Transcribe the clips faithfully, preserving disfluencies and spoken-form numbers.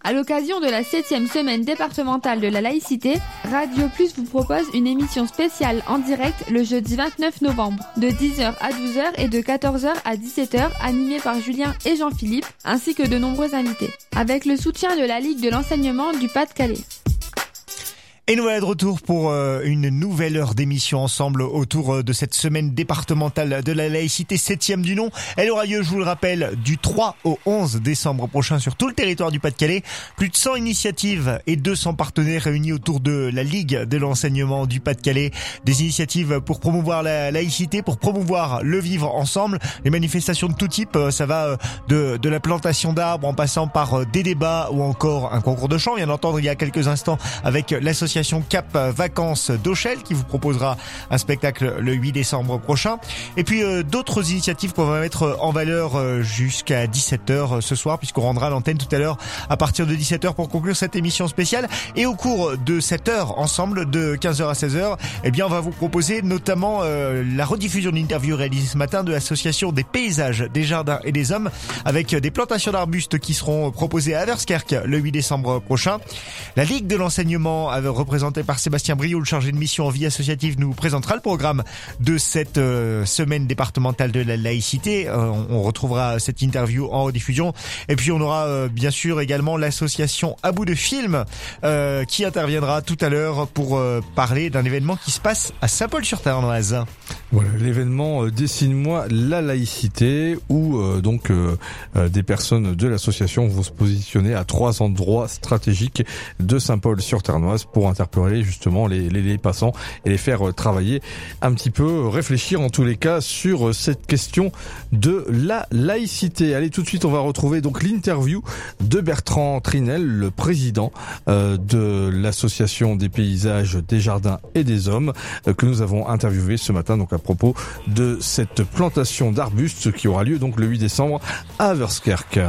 À l'occasion de la septième semaine départementale de la laïcité, Radio Plus vous propose une émission spéciale en direct le jeudi vingt-neuf novembre, de dix heures à douze heures et de quatorze heures à dix-sept heures, animée par Julien et Jean-Philippe, ainsi que de nombreux invités, avec le soutien de la Ligue de l'enseignement du Pas-de-Calais. Et nous voilà de retour pour euh, une nouvelle heure d'émission ensemble autour euh, de cette semaine départementale de la laïcité, septième du nom. Elle aura lieu, je vous le rappelle, du trois au onze décembre prochain sur tout le territoire du Pas-de-Calais. Plus de cent initiatives et deux cents partenaires réunis autour de la Ligue de l'enseignement du Pas-de-Calais. Des initiatives pour promouvoir la laïcité, pour promouvoir le vivre ensemble. Les manifestations de tout type, ça va de, de la plantation d'arbres en passant par des débats ou encore un concours de chant. On vient d'entendre il y a quelques instants avec l'association Cap Vacances d'Auchel qui vous proposera un spectacle le huit décembre prochain. Et puis euh, d'autres initiatives qu'on va mettre en valeur euh, jusqu'à dix-sept heures ce soir, puisqu'on rendra l'antenne tout à l'heure à partir de dix-sept heures pour conclure cette émission spéciale. Et au cours de cette heure ensemble, de quinze heures à seize heures, eh bien on va vous proposer notamment euh, la rediffusion d'une interview réalisée ce matin de l'association des paysages, des jardins et des hommes, avec des plantations d'arbustes qui seront proposées à Averskerk le huit décembre prochain. La Ligue de l'enseignement avait représenté par Sébastien Briot, le chargé de mission en vie associative, nous présentera le programme de cette euh, semaine départementale de la laïcité. Euh, on, on retrouvera cette interview en rediffusion. Et puis on aura euh, bien sûr également l'association À bout de film euh, qui interviendra tout à l'heure pour euh, parler d'un événement qui se passe à Saint-Paul-sur-Tarnoise. Voilà, l'événement euh, Dessine-moi la laïcité, où euh, donc euh, euh, des personnes de l'association vont se positionner à trois endroits stratégiques de Saint-Paul-sur-Tarnoise pour interpeller justement les, les, les passants et les faire travailler un petit peu, réfléchir en tous les cas sur cette question de la laïcité. Allez, tout de suite on va retrouver donc l'interview de Bertrand Trinel, le président euh, de l'association des paysages, des jardins et des hommes, euh, que nous avons interviewé ce matin donc à propos de cette plantation d'arbustes qui aura lieu donc le huit décembre à Averskerk.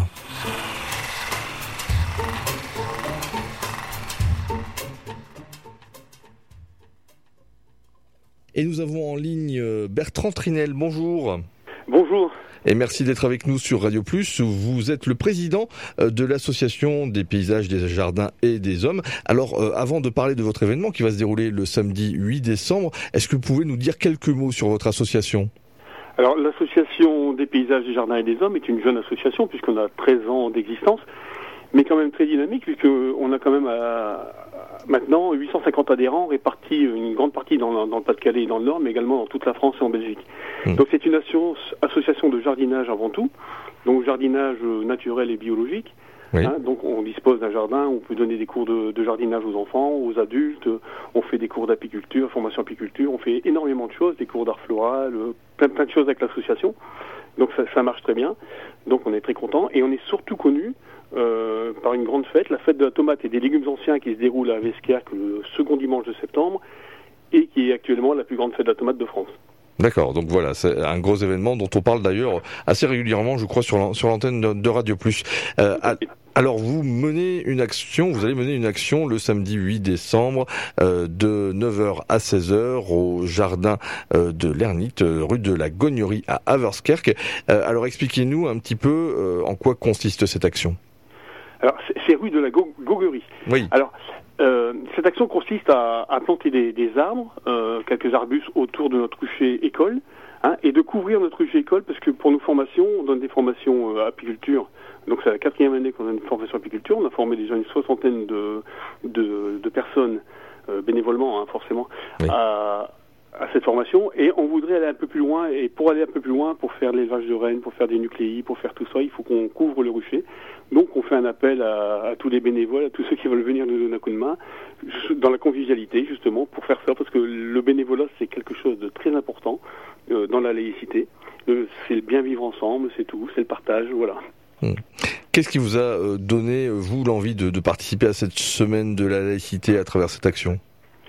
Et nous avons en ligne Bertrand Trinel. Bonjour. Bonjour. Et merci d'être avec nous sur Radio Plus. Vous êtes le président de l'association des paysages, des jardins et des hommes. Alors, euh, avant de parler de votre événement qui va se dérouler le samedi huit décembre, est-ce que vous pouvez nous dire quelques mots sur votre association ? Alors, l'association des paysages, des jardins et des hommes est une jeune association puisqu'on a treize ans d'existence, mais quand même très dynamique puisqu'on a quand même à, maintenant huit cent cinquante adhérents répartis, une grande partie dans, dans le Pas-de-Calais et dans le Nord, mais également dans toute la France et en Belgique. Mmh. Donc c'est une association de jardinage avant tout, donc jardinage naturel et biologique. Oui. Hein, donc on dispose d'un jardin, on peut donner des cours de, de jardinage aux enfants, aux adultes, on fait des cours d'apiculture, formation apiculture, on fait énormément de choses, des cours d'art floral, plein, plein de choses avec l'association. Donc ça, ça marche très bien, donc on est très content et on est surtout connu Euh, par une grande fête, la fête de la tomate et des légumes anciens qui se déroule à Averskerk le second dimanche de septembre et qui est actuellement la plus grande fête de la tomate de France. D'accord, donc voilà, c'est un gros événement dont on parle d'ailleurs assez régulièrement, je crois, sur l'antenne de Radio Plus. Euh, alors vous menez une action, vous allez mener une action le samedi huit décembre euh, de neuf heures à seize heures au jardin euh, de l'Ernite, rue de la Gognerie à Averskerk. Euh, alors expliquez-nous un petit peu euh, en quoi consiste cette action. Alors, c'est rue de la Goguerie. Oui. Alors, euh, cette action consiste à, à planter des, des arbres, euh, quelques arbustes autour de notre rucher école, hein, et de couvrir notre rucher école, parce que pour nos formations, on donne des formations euh, apiculture. Donc, c'est la quatrième année qu'on donne une formation apiculture. On a formé déjà une soixantaine de, de, de personnes, euh, bénévolement, hein, forcément, oui. à... à cette formation, et on voudrait aller un peu plus loin, et pour aller un peu plus loin, pour faire l'élevage de rennes, pour faire des nucléis, pour faire tout ça, il faut qu'on couvre le rucher. Donc on fait un appel à, à tous les bénévoles, à tous ceux qui veulent venir nous donner un coup de main, dans la convivialité justement, pour faire ça, parce que le bénévolat c'est quelque chose de très important euh, dans la laïcité. Euh, c'est le bien vivre ensemble, c'est tout, c'est le partage, voilà. Mmh. Qu'est-ce qui vous a donné, vous, l'envie de, de participer à cette semaine de la laïcité à travers cette action ?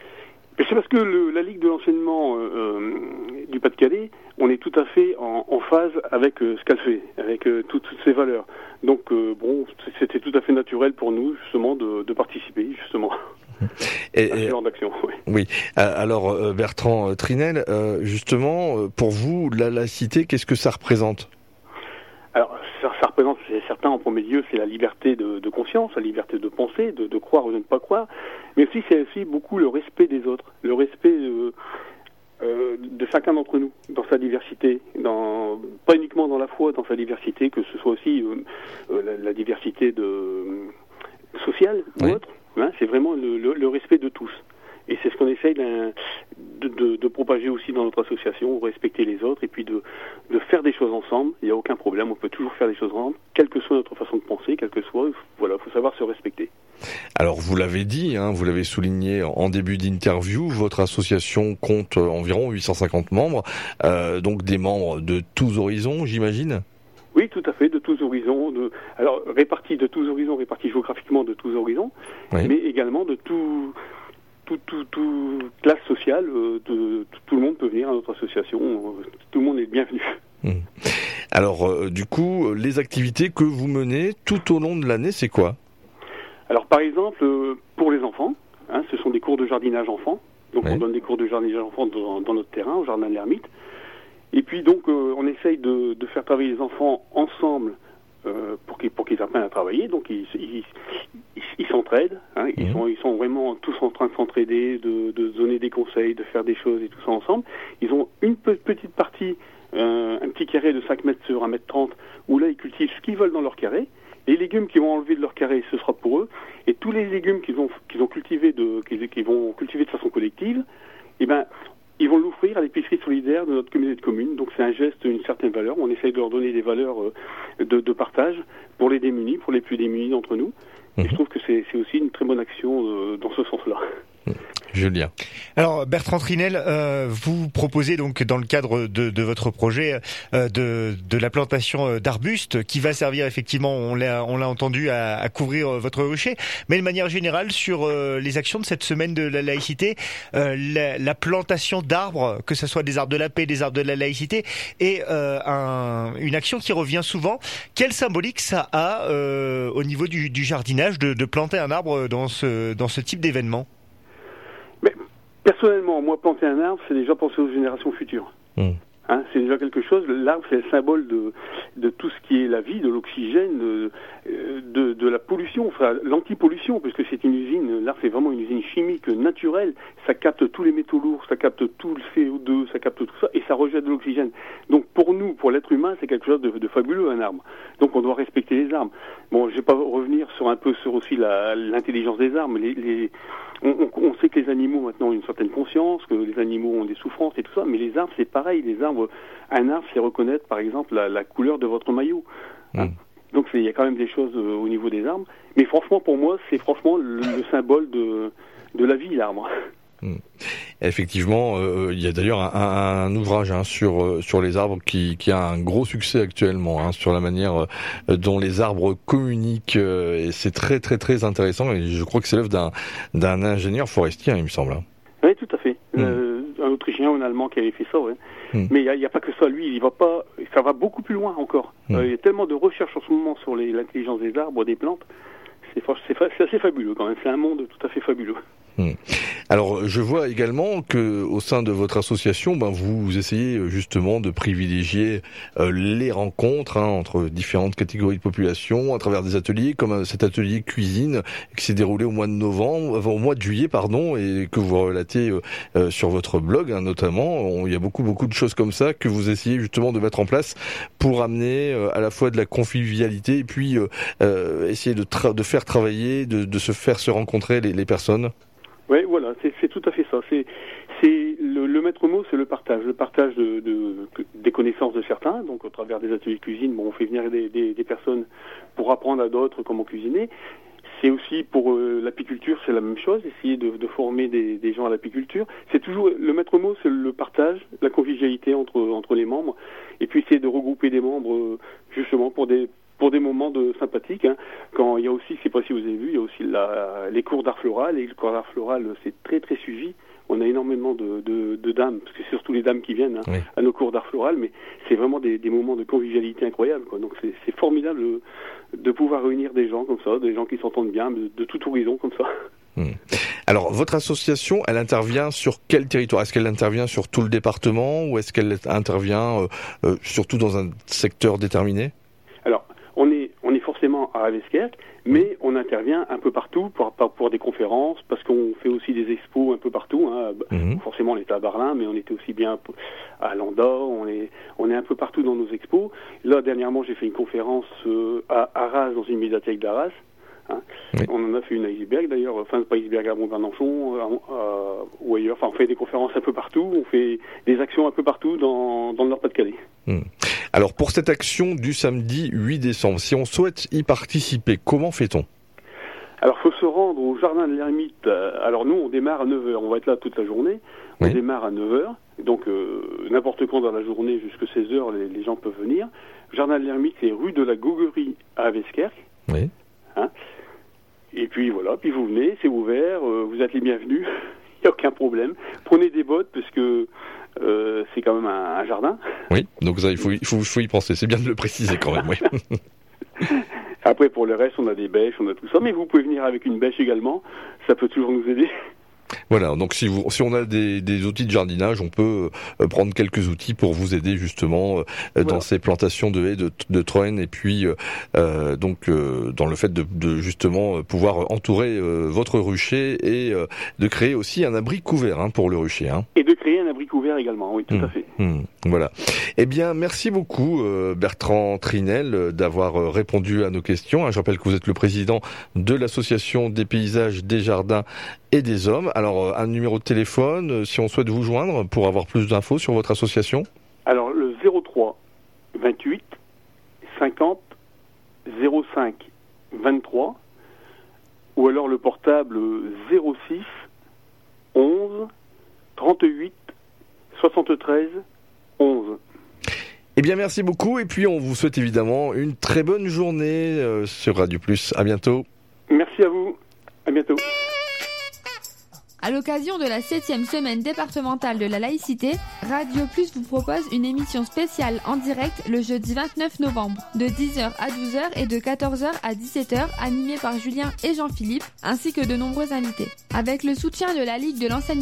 Et c'est parce que le, la Ligue de l'enseignement euh, euh, du Pas-de-Calais, on est tout à fait en, en phase avec euh, ce qu'elle fait, avec euh, toutes, toutes ses valeurs. Donc euh, bon, c'était tout à fait naturel pour nous justement de, de participer justement et, à ce genre d'action. Oui. Oui. Alors Bertrand Trinel, justement, pour vous, la laïcité, qu'est-ce que ça représente ? Alors ça, ça représente par exemple, certains en premier lieu, c'est la liberté de, de conscience, la liberté de penser, de, de croire ou de ne pas croire, mais aussi c'est aussi beaucoup le respect des autres, le respect euh, euh, de chacun d'entre nous, dans sa diversité, dans, pas uniquement dans la foi, dans sa diversité, que ce soit aussi euh, euh, la, la diversité de, euh, sociale ou oui. autre, hein, c'est vraiment le, le, le respect de tous. Et c'est ce qu'on essaye de, de, de propager aussi dans notre association, respecter les autres et puis de, de faire des choses ensemble. Il n'y a aucun problème, on peut toujours faire des choses ensemble, quelle que soit notre façon de penser, quelle que soit, voilà, il faut savoir se respecter. Alors vous l'avez dit, hein, vous l'avez souligné en début d'interview, votre association compte environ huit cent cinquante membres, euh, donc des membres de tous horizons, j'imagine ? Oui, tout à fait, de tous horizons, de, alors répartis de tous horizons, répartis géographiquement de tous horizons, oui. mais également de tout... Toute tout, tout classe sociale, euh, de, tout, tout le monde peut venir à notre association, euh, tout le monde est bienvenu. Mmh. Alors, euh, du coup, les activités que vous menez tout au long de l'année, c'est quoi ? Alors, par exemple, euh, pour les enfants, hein, ce sont des cours de jardinage enfants. Donc, oui. on donne des cours de jardinage enfants dans, dans notre terrain, au Jardin de l'Ermite. Et puis, donc, euh, on essaye de, de faire travailler les enfants ensemble euh, pour qu'ils, pour qu'ils apprennent à travailler. Donc, ils, ils, ils, ils s'entraident. Hein, ils, mmh. sont, ils sont vraiment tous en train de s'entraider, de, de donner des conseils, de faire des choses et tout ça ensemble. Ils ont une petite partie, euh, un petit carré de cinq mètres sur un mètre trente, où là, ils cultivent ce qu'ils veulent dans leur carré. Les légumes qu'ils vont enlever de leur carré, ce sera pour eux. Et tous les légumes qu'ils ont, qu'ils ont cultivés de, qu'ils, qu'ils vont cultiver de façon collective, eh ben, ils vont l'offrir à l'épicerie solidaire de notre communauté de communes. Donc c'est un geste, une certaine valeur. On essaye de leur donner des valeurs de, de partage pour les démunis, pour les plus démunis d'entre nous. Mmh. Et je trouve que c'est, c'est aussi une très bonne action euh, dans ce sens-là. Julien. Alors Bertrand Trinel, euh, vous proposez donc dans le cadre de, de votre projet euh, de, de la plantation d'arbustes qui va servir effectivement, on l'a, on l'a entendu, à, à couvrir votre rucher, mais de manière générale sur euh, les actions de cette semaine de la laïcité, euh, la, la plantation d'arbres, que ce soit des arbres de la paix, des arbres de la laïcité, est euh, un, une action qui revient souvent. Quelle symbolique ça a euh, au niveau du, du jardinage de, de planter un arbre dans ce, dans ce type d'événement ? Mais personnellement, moi, planter un arbre, c'est déjà penser aux générations futures. Mmh. Hein, c'est déjà quelque chose. L'arbre, c'est le symbole de, de tout ce qui est la vie, de l'oxygène, de, de, de la pollution, enfin l'antipollution, parce que c'est une usine. L'arbre, c'est vraiment une usine chimique naturelle. Ça capte tous les métaux lourds, ça capte tout le C O deux, ça capte tout ça, et ça rejette de l'oxygène. Donc pour nous, pour l'être humain, c'est quelque chose de, de fabuleux, un arbre. Donc on doit respecter les arbres. Bon, je vais pas revenir sur un peu sur aussi la, l'intelligence des arbres. Les, les, on, on, on sait que les animaux maintenant ont une certaine conscience, que les animaux ont des souffrances et tout ça, mais les arbres, c'est pareil. Les arbres, un arbre, c'est reconnaître, par exemple, la, la couleur de votre maillot. Hein. Mmh. Donc il y a quand même des choses euh, au niveau des arbres. Mais franchement, pour moi, c'est franchement le, le symbole de, de la vie, l'arbre. Mmh. Effectivement, euh, il y a d'ailleurs un, un, un ouvrage hein, sur euh, sur les arbres qui, qui a un gros succès actuellement, hein, sur la manière euh, dont les arbres communiquent, euh, et c'est très très très intéressant. Et je crois que c'est l'œuvre d'un d'un ingénieur forestier, hein, il me semble. Oui, tout à fait. Mmh. Euh, un Autrichien ou un Allemand qui avait fait ça, ouais. Mmh. Mais il n'y a, a pas que ça. Lui, il va pas. Ça va beaucoup plus loin encore. Mmh. Euh, il y a tellement de recherches en ce moment sur les, l'intelligence des arbres, des plantes. C'est, c'est, c'est assez fabuleux quand même. C'est un monde tout à fait fabuleux. Mmh. Alors, je vois également que au sein de votre association, ben vous essayez justement de privilégier euh, les rencontres hein, entre différentes catégories de population à travers des ateliers, comme cet atelier cuisine qui s'est déroulé au mois de novembre, au mois de juillet, pardon, et que vous relatez euh, euh, sur votre blog, hein, notamment. On, il y a beaucoup, beaucoup de choses comme ça que vous essayez justement de mettre en place pour amener euh, à la fois de la convivialité et puis euh, euh, essayer de, tra- de faire travailler, de, de se faire se rencontrer les, les personnes. Oui, voilà, c'est, c'est tout à fait ça. C'est, c'est le, le maître mot, c'est le partage, le partage de, de, des connaissances de certains. Donc, au travers des ateliers de cuisine, bon, on fait venir des, des, des personnes pour apprendre à d'autres comment cuisiner. C'est aussi pour euh, l'apiculture, c'est la même chose, essayer de, de former des, des gens à l'apiculture. C'est toujours le maître mot, c'est le partage, la convivialité entre entre les membres, et puis essayer de regrouper des membres euh, justement pour des pour des moments de sympathiques. Hein. Quand il y a aussi, je sais pas si vous avez vu, il y a aussi la, les cours d'art floral. Et les cours d'art floral, c'est très très suivi. On a énormément de, de, de dames, parce que c'est surtout les dames qui viennent hein, oui. à nos cours d'art floral, mais c'est vraiment des, des moments de convivialité incroyables, quoi. Donc c'est, c'est formidable de pouvoir réunir des gens comme ça, des gens qui s'entendent bien, de, de tout horizon comme ça. Mmh. Alors, votre association, elle intervient sur quel territoire ? Est-ce qu'elle intervient sur tout le département ou est-ce qu'elle intervient euh, euh, surtout dans un secteur déterminé ? Alors, on est à Raveskerk, mais on intervient un peu partout pour, pour des conférences, parce qu'on fait aussi des expos un peu partout. Hein. Mmh. Forcément, on était à Berlin, mais on était aussi bien à Landau, on est, on est un peu partout dans nos expos. Là, dernièrement, j'ai fait une conférence euh, à Arras, dans une médiathèque d'Arras. Hein. Oui. On en a fait une à Isberg d'ailleurs, enfin pas Isberg, à Mont-Bernanchon euh, euh, ou ailleurs. Enfin, on fait des conférences un peu partout, on fait des actions un peu partout dans, dans le Nord-Pas-de-Calais. Mmh. Alors pour cette action du samedi huit décembre, si on souhaite y participer, comment fait-on ? Alors il faut se rendre au Jardin de l'Ermite. Alors nous on démarre à neuf heures, on va être là toute la journée. On oui. démarre à neuf heures, donc euh, n'importe quand dans la journée jusqu'à seize heures les, les gens peuvent venir. Jardin de l'Ermite, c'est rue de la Goguerie à Raveskerk. Oui. Hein. Et puis voilà, puis vous venez, c'est ouvert, euh, vous êtes les bienvenus, il n'y a aucun problème. Prenez des bottes parce que euh, c'est quand même un, un jardin. Oui, donc ça, il faut, il faut, il faut y penser, c'est bien de le préciser quand même, oui. Après, pour le reste, on a des bêches, on a tout ça, mais vous pouvez venir avec une bêche également, ça peut toujours nous aider. Voilà, donc si vous, si on a des, des outils de jardinage, on peut euh, prendre quelques outils pour vous aider justement euh, voilà. dans ces plantations de haies, de, de troènes, et puis euh, donc euh, dans le fait de, de justement pouvoir entourer euh, votre rucher et euh, de créer aussi un abri couvert hein, pour le rucher. Hein. Et de créer un abri couvert également, oui, tout mmh, à fait. Mmh, voilà. Eh bien, merci beaucoup euh, Bertrand Trinel d'avoir répondu à nos questions. Je rappelle que vous êtes le président de l'association des paysages, des jardins et des hommes. Alors, un numéro de téléphone, si on souhaite vous joindre pour avoir plus d'infos sur votre association ? Alors, le zéro trois vingt-huit cinquante zéro cinq vingt-trois ou alors le portable zéro six onze trente-huit soixante-treize onze. Eh bien, merci beaucoup et puis on vous souhaite évidemment une très bonne journée euh, sur Radio Plus. À bientôt. Merci à vous. À bientôt. À l'occasion de la septième semaine départementale de la laïcité, Radio Plus vous propose une émission spéciale en direct le jeudi vingt-neuf novembre, de dix heures à douze heures et de quatorze heures à dix-sept heures, animée par Julien et Jean-Philippe, ainsi que de nombreux invités. Avec le soutien de la Ligue de l'enseignement.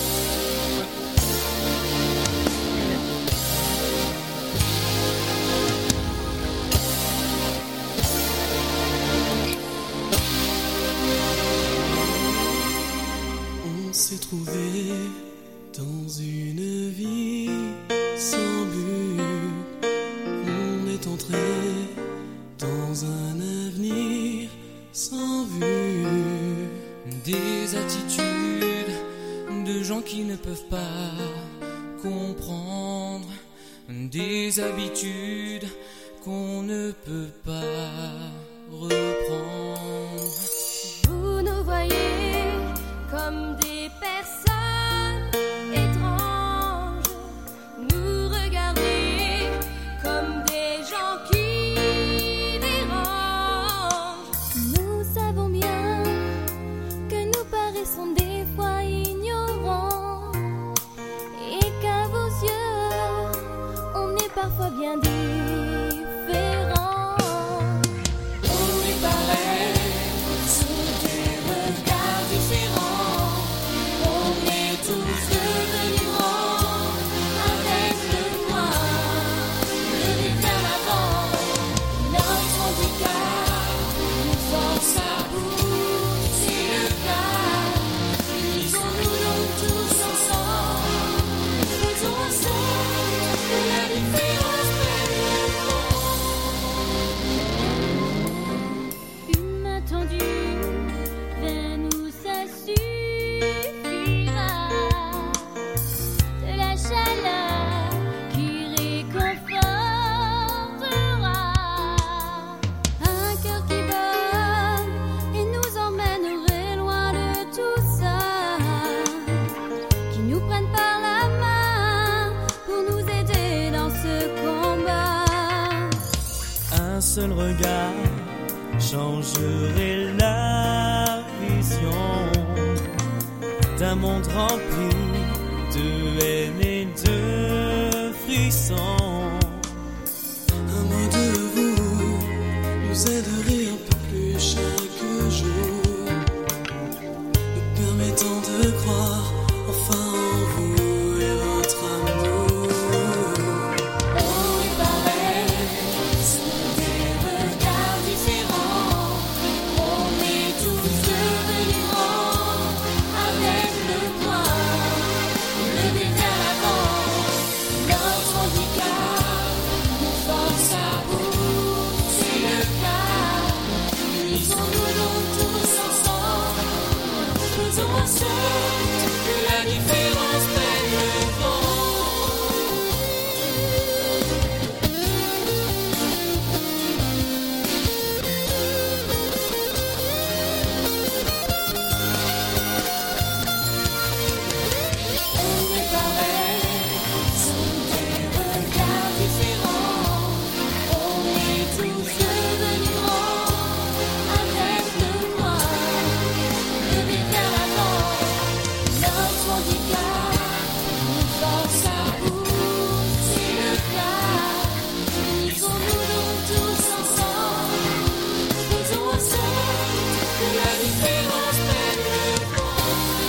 On s'est trouvé dans une vie sans but. On est entré dans un avenir sans vue. Des attitudes de gens qui ne peuvent pas comprendre. Des habitudes qu'on ne peut pas reprendre. Vous nous voyez comme des personnes étranges, nous regardez comme des gens qui dérangent. Nous savons bien que nous paraissons des fois ignorants et qu'à vos yeux, on est parfois bien différents. On est pareil sous des regards différents. On est tous devenus grands avec le noir, le nez vers l'avant. Notre handicap nous force à bout, c'est le cas. Unissons-nous donc tous ensemble, faisons en sorte que la différence prenne le vent. Inattendu, vers nous ça suffira. De la chaleur qui réconfortera. Un cœur qui bat et nous emmènerait loin de tout ça. Qui nous prenne par la main pour nous aider dans ce combat. Un seul regard changerait la vision d'un monde rempli de haine et de frissons. Un mot de vous nous aiderait un peu plus chaque jour, nous permettant de croire enfin en vous et votre amour. On est pareil, sous des regards différents. en sorte que la différence prenne le vent. On est pareil, sans des regards différents. On est tous devenus grands avec le noir, le vide vers l'avant. Notre handicap nous force à bout, c'est le cas. Unissons-nous donc tous ensemble, faisons en sorte que la différence prenne le vent.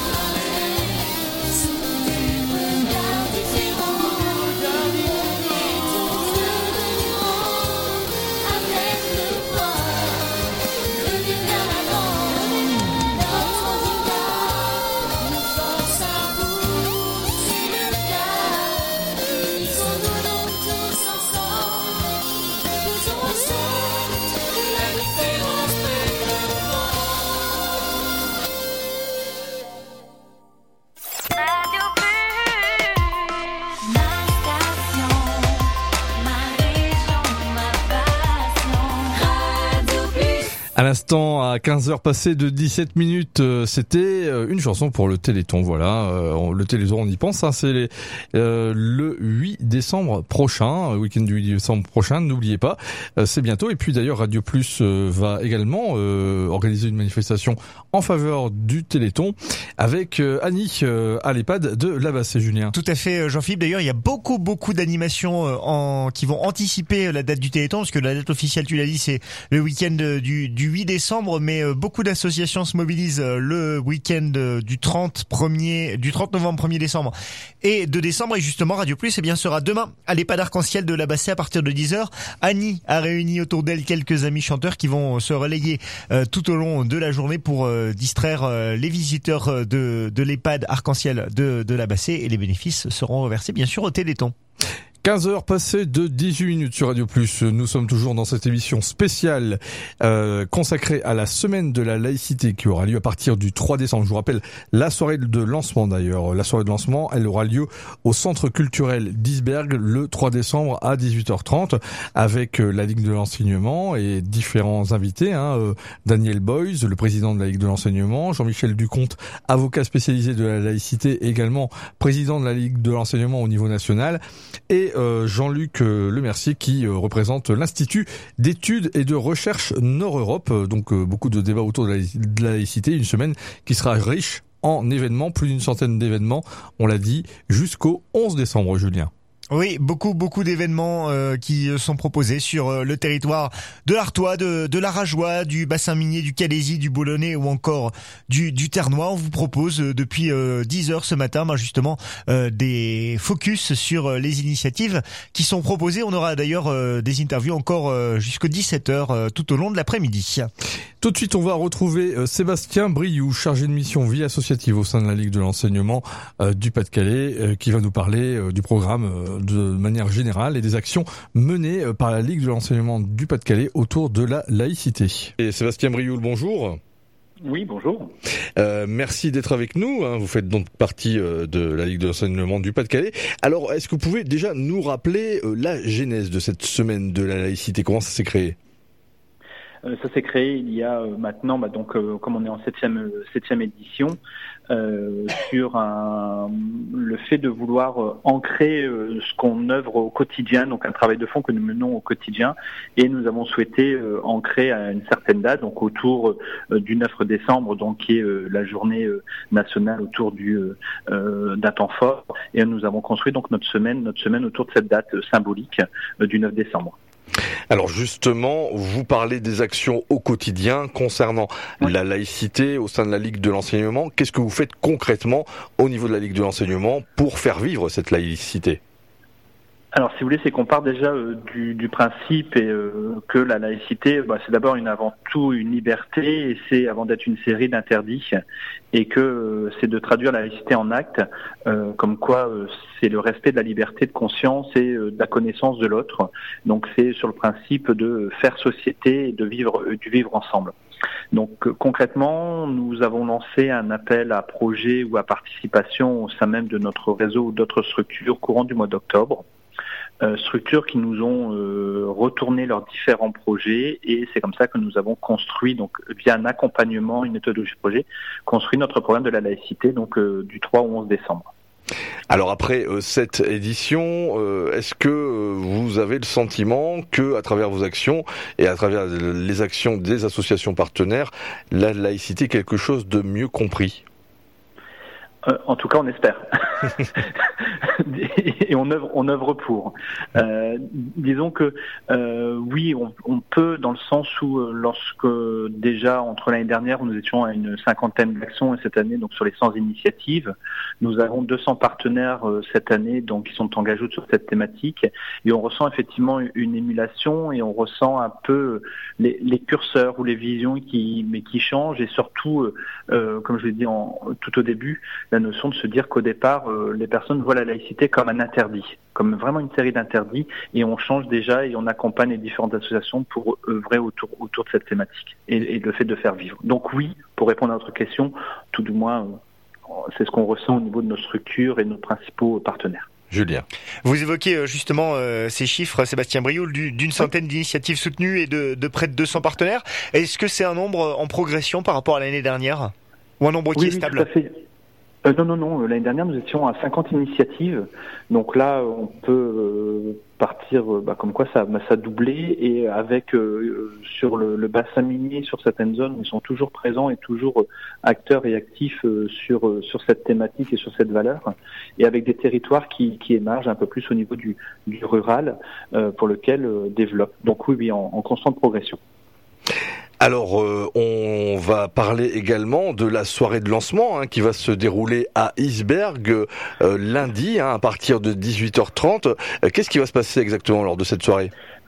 Sous des regards différents, on est tous devenus grands avec le noir, le vide vers l'avant. Notre handicap nous force à bout, c'est le cas. Unissons-nous donc tous ensemble, faisons en sorte que la différence prenne le vent. Radio Plus, ma station, ma région, ma passion. Radio Plus. À l'instant, à quinze heures passées de dix-sept minutes, euh, c'était euh, une chanson pour le Téléthon. Voilà, euh, on- le Téléthon, on y pense. Hein, c'est les, euh, le huit décembre prochain, euh, week-end du huit décembre prochain. N'oubliez pas, euh, c'est bientôt. Et puis d'ailleurs, Radio Plus euh, va également euh, organiser une manifestation en faveur du Téléthon avec euh, Annie euh, à l'EHPAD de La Bassée, Julien. Tout à fait, euh, Jean-Philippe. D'ailleurs, il y a beaucoup, beaucoup d'animations euh, en qui vont anticiper euh, la date du Téléthon, parce que la date officielle, tu l'as dit, c'est le week-end euh, du, du huit décembre, mais euh, beaucoup d'associations se mobilisent euh, le week-end euh, du trente premier, du trente novembre, premier décembre et deux décembre. Et justement, Radio Plus, eh bien, sera demain à l'EHPAD Arc-en-Ciel de La Bassée à partir de dix heures. Annie a réuni autour d'elle quelques amis chanteurs qui vont se relayer euh, tout au long de la journée pour euh, distraire euh, les visiteurs euh, de, de l'EHPAD Arc-en-Ciel de, de La Bassée, et les bénéfices seront reversés bien sûr au Téléthon. quinze heures passées de dix-huit minutes sur Radio Plus. Nous sommes toujours dans cette émission spéciale euh, consacrée à la semaine de la laïcité qui aura lieu à partir du trois décembre. Je vous rappelle la soirée de lancement d'ailleurs. La soirée de lancement, elle aura lieu au Centre culturel d'Isberg le trois décembre à dix-huit heures trente avec euh, la Ligue de l'enseignement et différents invités. Hein, euh, Daniel Boyes, le président de la Ligue de l'enseignement, Jean-Michel Ducomte, avocat spécialisé de la laïcité, également président de la Ligue de l'enseignement au niveau national, et Euh, Jean-Luc euh, Lemercier qui euh, représente l'Institut d'études et de recherche Nord-Europe. Euh, donc euh, beaucoup de débats autour de la, de la laïcité. Une semaine qui sera riche en événements, plus d'une centaine d'événements, on l'a dit, jusqu'au onze décembre, Julien. Oui, beaucoup, beaucoup d'événements euh, qui sont proposés sur euh, le territoire de l'Artois, de, de la Rajoie, du bassin minier du Calaisis, du Boulonnais ou encore du, du Ternois. On vous propose euh, depuis euh, dix heures ce matin, ben justement, euh, des focus sur euh, les initiatives qui sont proposées. On aura d'ailleurs euh, des interviews encore euh, jusqu'à dix-sept heures euh, tout au long de l'après-midi. Tout de suite, on va retrouver euh, Sébastien Briou, chargé de mission vie associative au sein de la Ligue de l'enseignement euh, du Pas-de-Calais, euh, qui va nous parler euh, du programme euh, de manière générale et des actions menées euh, par la Ligue de l'enseignement du Pas-de-Calais autour de la laïcité. Et Sébastien Briou, bonjour. Oui, bonjour. Euh, merci d'être avec nous. Hein. Vous faites donc partie euh, de la Ligue de l'enseignement du Pas-de-Calais. Alors, est-ce que vous pouvez déjà nous rappeler euh, la genèse de cette semaine de la laïcité? Comment ça s'est créé? Euh, ça s'est créé il y a euh, maintenant, bah, donc euh, comme on est en septième euh, septième édition, euh, sur un, le fait de vouloir euh, ancrer euh, ce qu'on œuvre au quotidien, donc un travail de fond que nous menons au quotidien, et nous avons souhaité euh, ancrer à une certaine date, donc autour euh, du neuf décembre, donc qui est euh, la journée euh, nationale autour du euh, d'un temps fort, et nous avons construit donc notre semaine, notre semaine autour de cette date euh, symbolique euh, du neuf décembre. Alors justement, vous parlez des actions au quotidien concernant oui. la laïcité au sein de la Ligue de l'enseignement. Qu'est-ce que vous faites concrètement au niveau de la Ligue de l'enseignement pour faire vivre cette laïcité ? Alors, si vous voulez, c'est qu'on part déjà euh, du, du principe et euh, que la laïcité, bah, c'est d'abord une avant tout une liberté, et c'est avant d'être une série d'interdits, et que euh, c'est de traduire la laïcité en actes, euh, comme quoi euh, c'est le respect de la liberté de conscience et euh, de la connaissance de l'autre. Donc, c'est sur le principe de faire société et de vivre, euh, du vivre ensemble. Donc euh, concrètement, nous avons lancé un appel à projet ou à participation au sein même de notre réseau ou d'autres structures courant du mois d'octobre. Euh, structures qui nous ont euh, retourné leurs différents projets et c'est comme ça que nous avons construit, donc via un accompagnement, une méthodologie de projet, construit notre programme de la laïcité donc euh, du trois au onze décembre. Alors après euh, cette édition, euh, est-ce que euh, vous avez le sentiment que, à travers vos actions et à travers les actions des associations partenaires, la laïcité est quelque chose de mieux compris ? Euh, en tout cas, on espère. Et on œuvre, on œuvre pour. Euh, disons que euh, oui, on, on peut, dans le sens où euh, lorsque déjà entre l'année dernière, nous étions à une cinquantaine d'actions et cette année, donc sur les cent initiatives, nous avons deux cents partenaires euh, cette année, donc qui sont engagés sur cette thématique, et on ressent effectivement une émulation et on ressent un peu les, les curseurs ou les visions qui, mais qui changent et surtout, euh, comme je l'ai dit en, tout au début, la notion de se dire qu'au départ, euh, les personnes voient la laïcité comme un interdit, comme vraiment une série d'interdits, et on change déjà et on accompagne les différentes associations pour œuvrer autour, autour de cette thématique et, et le fait de faire vivre. Donc oui, pour répondre à votre question, tout du moins, euh, c'est ce qu'on ressent au niveau de nos structures et de nos principaux partenaires. Julien. Vous évoquez justement euh, ces chiffres, Sébastien Brioul, du, d'une centaine d'initiatives soutenues et de, de près de deux cents partenaires. Est-ce que c'est un nombre en progression par rapport à l'année dernière ? Ou un nombre qui oui, est oui, stable ? tout à fait. Euh, non, non, non. L'année dernière, nous étions à cinquante initiatives. Donc là, on peut euh, partir, euh, bah, comme quoi ça, bah, ça a doublé. Et avec euh, sur le, le bassin minier, sur certaines zones, ils sont toujours présents et toujours euh, acteurs et actifs euh, sur euh, sur cette thématique et sur cette valeur. Et avec des territoires qui, qui émergent un peu plus au niveau du, du rural, euh, pour lequel euh, développe. Donc oui, oui, en, en constante progression. Alors, euh, on va parler également de la soirée de lancement hein, qui va se dérouler à Isbergues euh, lundi hein, à partir de dix-huit heures trente. Euh, qu'est-ce qui va se passer exactement lors de cette soirée ?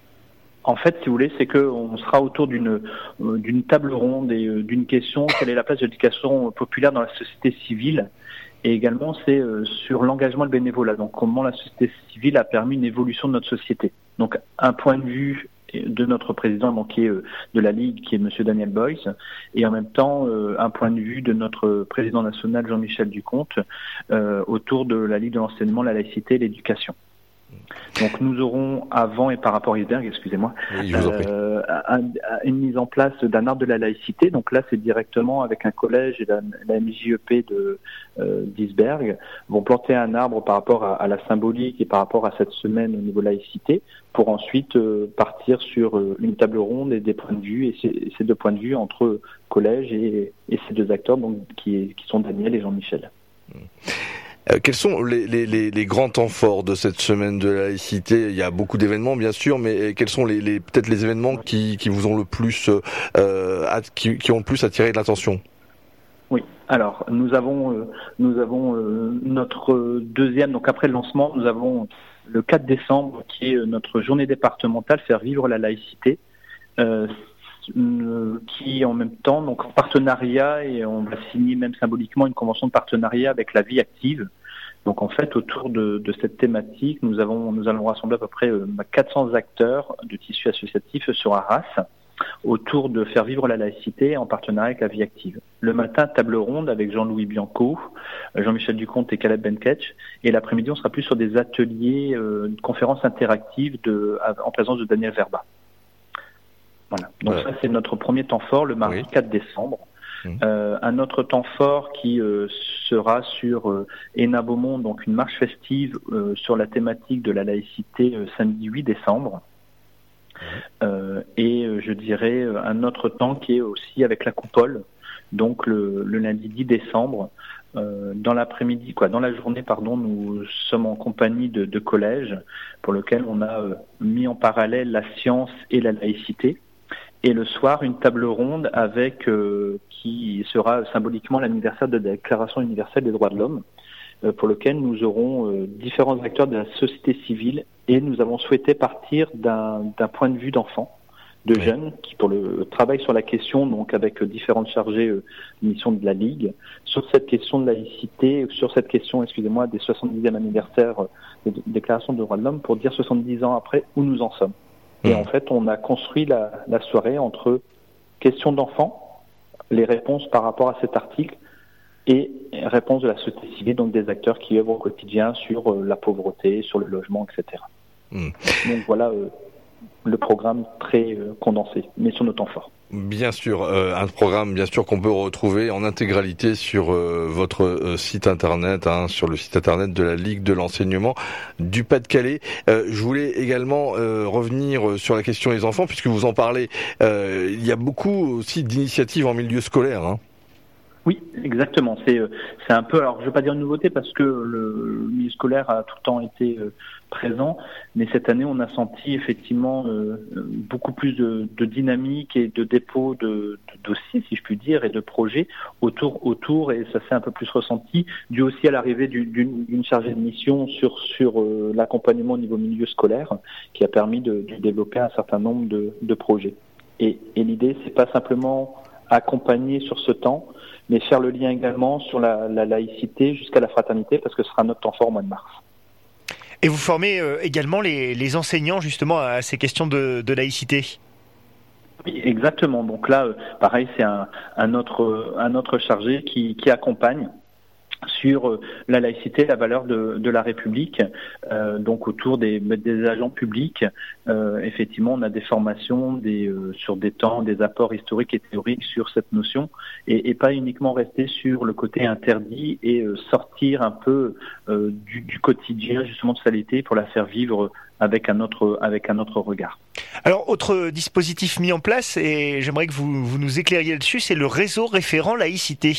En fait, si vous voulez, c'est qu'on sera autour d'une euh, d'une table ronde et euh, d'une question, quelle est la place de l'éducation populaire dans la société civile ? Et également, c'est euh, sur l'engagement et le bénévolat. Donc, comment la société civile a permis une évolution de notre société. Donc, un point de vue de notre président, donc, qui est euh, de la Ligue, qui est Monsieur Daniel Boyce, et en même temps euh, un point de vue de notre président national Jean-Michel Duconte euh, autour de la Ligue de l'enseignement, la laïcité et l'éducation. Donc nous aurons avant et par rapport à Isbergues, excusez-moi, oui, je vous en prie. Euh, un, une mise en place d'un arbre de la laïcité. Donc là, c'est directement avec un collège et la, la M J E P de euh, d'Isbergues vont planter un arbre par rapport à, à la symbolique et par rapport à cette semaine au niveau laïcité, pour ensuite euh, partir sur euh, une table ronde et des points de vue et ces, ces deux points de vue entre collège et, et ces deux acteurs, donc qui, qui sont Daniel et Jean-Michel. Mmh. Euh, quels sont les, les, les, les grands temps forts de cette semaine de la laïcité ? Il y a beaucoup d'événements, bien sûr, mais quels sont les, les peut-être les événements qui, qui vous ont le plus, euh, qui, qui ont le plus attiré l'attention ? Oui. Alors, nous avons, euh, nous avons euh, notre deuxième. Donc après le lancement, nous avons le quatre décembre, qui est notre journée départementale Faire vivre la laïcité. Euh, qui en même temps, donc en partenariat, et on va signer même symboliquement une convention de partenariat avec la Vie Active. Donc en fait, autour de, de cette thématique, nous avons, nous allons rassembler à peu près euh, quatre cents acteurs de tissu associatif sur Arras, autour de Faire vivre la laïcité en partenariat avec la Vie Active. Le matin, table ronde avec Jean-Louis Bianco, Jean-Michel Duconte et Caleb Benketch, et l'après-midi, on sera plus sur des ateliers, euh, de conférences interactives de, en présence de Daniel Verba. Voilà. Donc ouais. Ça, c'est notre premier temps fort, le mardi oui. quatre décembre. Mmh. Euh, un autre temps fort qui euh, sera sur euh, Hénin Beaumont, donc une marche festive euh, sur la thématique de la laïcité euh, samedi huit décembre. Mmh. Euh, et euh, je dirais un autre temps qui est aussi avec la coupole, donc le, le lundi dix décembre. Euh, dans l'après-midi, quoi, dans la journée, pardon, nous sommes en compagnie de, de collèges pour lequel on a euh, mis en parallèle la science et la laïcité. Et le soir, une table ronde avec euh, qui sera symboliquement l'anniversaire de la Déclaration universelle des droits de l'homme, euh, pour lequel nous aurons euh, différents acteurs de la société civile, et nous avons souhaité partir d'un, d'un point de vue d'enfants, de oui. jeunes, qui pour le travail sur la question, donc avec euh, différentes chargées euh, de mission de la Ligue, sur cette question de laïcité, sur cette question, excusez-moi, des soixante-dixième anniversaire euh, de la Déclaration des droits de l'homme, pour dire soixante-dix ans après où nous en sommes. Et en fait, on a construit la, la soirée entre questions d'enfants les réponses par rapport à cet article et réponses de la société civile, donc des acteurs qui œuvrent au quotidien sur euh, la pauvreté, sur le logement, et cetera. Mmh. Donc voilà euh, le programme très euh, condensé, mais sur nos temps forts. Bien sûr, euh, un programme bien sûr qu'on peut retrouver en intégralité sur euh, votre euh, site internet, hein, sur le site internet de la Ligue de l'enseignement du Pas-de-Calais. Euh, je voulais également euh, revenir sur la question des enfants, puisque vous en parlez. Euh, il y a beaucoup aussi d'initiatives en milieu scolaire. Hein. Oui, exactement. C'est c'est un peu, alors je ne veux pas dire une nouveauté parce que le milieu scolaire a tout le temps été euh, présent, mais cette année on a senti effectivement euh, beaucoup plus de, de dynamique et de dépôt de, de dossiers, si je puis dire, et de projets autour autour, et ça s'est un peu plus ressenti, dû aussi à l'arrivée du, d'une, d'une chargée de mission sur sur euh, l'accompagnement au niveau milieu scolaire, qui a permis de, de développer un certain nombre de, de projets. Et, et l'idée, c'est pas simplement accompagner sur ce temps, mais faire le lien également sur la, la laïcité jusqu'à la fraternité, parce que ce sera notre temps fort au mois de mars. Et vous formez euh, également les, les enseignants justement à ces questions de, de laïcité? Oui, exactement. Donc là, euh, pareil, c'est un, un, autre, un autre chargé qui, qui accompagne sur euh, la laïcité, la valeur de, de la République, euh, donc autour des, des agents publics. Euh, effectivement, on a des formations des, euh, sur des temps, des apports historiques et théoriques sur cette notion, et, et pas uniquement rester sur le côté interdit et euh, sortir un peu euh, du, du quotidien justement de sa laïcité pour la faire vivre avec un autre, avec un autre regard. Alors, autre dispositif mis en place, et j'aimerais que vous, vous nous éclairiez dessus, c'est le réseau référent laïcité.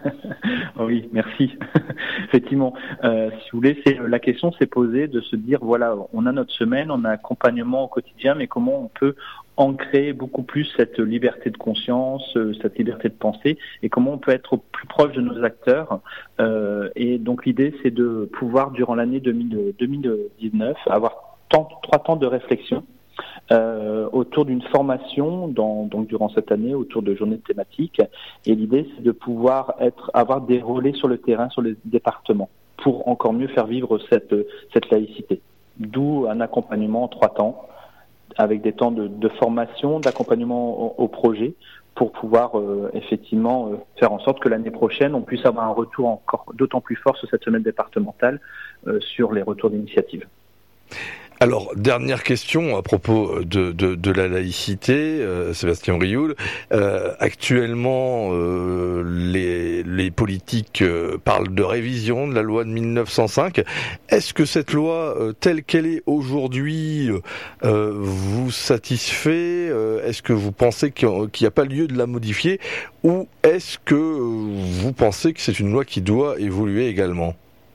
Oui, merci. Effectivement, euh, si vous voulez, c'est la question s'est posée de se dire voilà, on a notre semaine, on a un accompagnement au quotidien, mais comment on peut ancrer beaucoup plus cette liberté de conscience, cette liberté de pensée, et comment on peut être au plus proche de nos acteurs. Euh, et donc l'idée, c'est de pouvoir durant l'année deux mille dix-neuf avoir tant, trois temps de réflexion. Euh, autour d'une formation dans, donc durant cette année autour de journées thématiques, et l'idée c'est de pouvoir être avoir des relais sur le terrain, sur les départements, pour encore mieux faire vivre cette, cette laïcité. D'où un accompagnement en trois temps, avec des temps de, de formation, d'accompagnement au, au projet, pour pouvoir euh, effectivement euh, faire en sorte que l'année prochaine on puisse avoir un retour encore d'autant plus fort sur cette semaine départementale euh, sur les retours d'initiative. Alors, dernière question à propos de, de, de la laïcité, euh, Sébastien Brioul. Euh, actuellement, euh, les, les politiques euh, parlent de révision de la loi de mille neuf cent cinq. Est-ce que cette loi, euh, telle qu'elle est aujourd'hui, euh, vous satisfait? euh, Est-ce que vous pensez qu'il n'y a pas lieu de la modifier? Ou est-ce que vous pensez que c'est une loi qui doit évoluer également?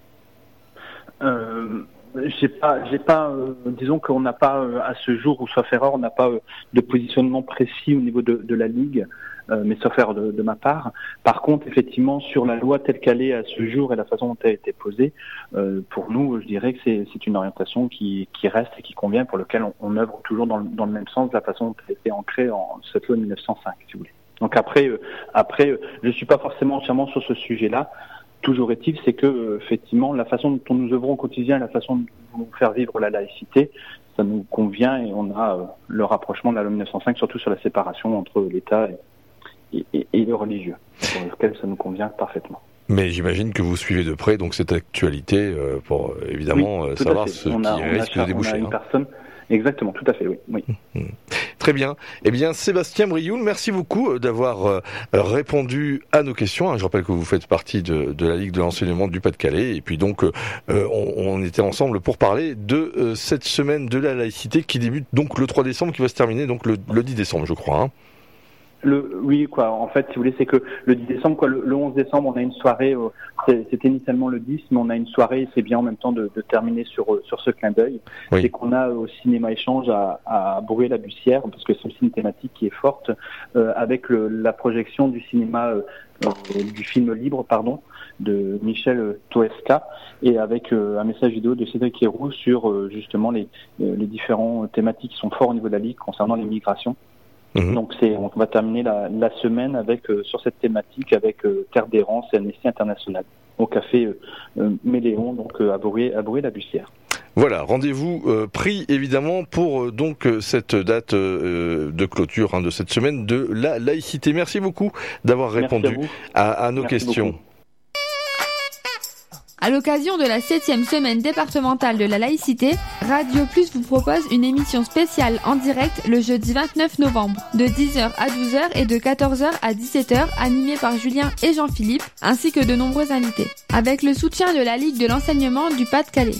euh... J'ai pas, j'ai pas, euh, disons qu'on n'a pas euh, à ce jour, ou sauf erreur, on n'a pas euh, de positionnement précis au niveau de, de la Ligue, euh, mais sauf erreur de, de ma part. Par contre, effectivement, sur la loi telle qu'elle est à ce jour et la façon dont elle a été posée, euh, pour nous, je dirais que c'est, c'est une orientation qui, qui reste et qui convient, pour laquelle on, on œuvre toujours dans le, dans le même sens de la façon dont elle a été ancrée en cette loi de mille neuf cent cinq, si vous voulez. Donc après, euh, après, euh, je suis pas forcément entièrement sur ce sujet-là. Toujours est-il, c'est que euh, effectivement, la façon dont nous œuvrons au quotidien, la façon dont nous voulons faire vivre la laïcité, ça nous convient, et on a euh, le rapprochement de la loi mille neuf cent cinq, surtout sur la séparation entre l'État et, et, et le religieux, sur lequel ça nous convient parfaitement. Mais j'imagine que vous suivez de près donc cette actualité euh, pour euh, évidemment oui, euh, savoir ce on qui a, risque on a, de déboucher. On a une hein. personne. Exactement, tout à fait, oui. oui. Mmh. Très bien. Eh bien, Sébastien Brioul, merci beaucoup d'avoir euh, répondu à nos questions. Je rappelle que vous faites partie de, de la Ligue de l'enseignement du Pas-de-Calais. Et puis donc, euh, on, on était ensemble pour parler de euh, cette semaine de la laïcité qui débute donc le trois décembre, qui va se terminer donc le, le dix décembre, je crois. Hein. Le, oui, quoi. En fait, si vous voulez, c'est que le dix décembre, quoi, le, le onze décembre, on a une soirée. Euh, c'était initialement le dix, mais on a une soirée. Et c'est bien en même temps de, de terminer sur sur ce clin d'œil. Oui. C'est qu'on a au cinéma échange à, à Bruay-la-Bussière, parce que c'est aussi une thématique qui est forte, euh, avec le, la projection du cinéma euh, euh, du film libre, pardon, de Michel Toesca, et avec euh, un message vidéo de Cédric Héroux sur euh, justement les les différents thématiques qui sont forts au niveau de la Ligue concernant les migrations. Donc c'est, on va terminer la, la semaine avec euh, sur cette thématique avec euh, Terre d'Errance et Amnesty International au café euh, euh, Méléon, donc euh, à Bruay, à Bruay-la-Bussière. Voilà, rendez-vous euh, pris évidemment pour euh, donc euh, cette date euh, de clôture hein, de cette semaine de la laïcité. Merci beaucoup d'avoir répondu à, à, à nos Merci questions. Beaucoup. À l'occasion de la septième semaine départementale de la laïcité, Radio Plus vous propose une émission spéciale en direct le jeudi vingt-neuf novembre, de dix heures à douze heures et de quatorze heures à dix-sept heures, animée par Julien et Jean-Philippe, ainsi que de nombreux invités, avec le soutien de la Ligue de l'enseignement du Pas-de-Calais.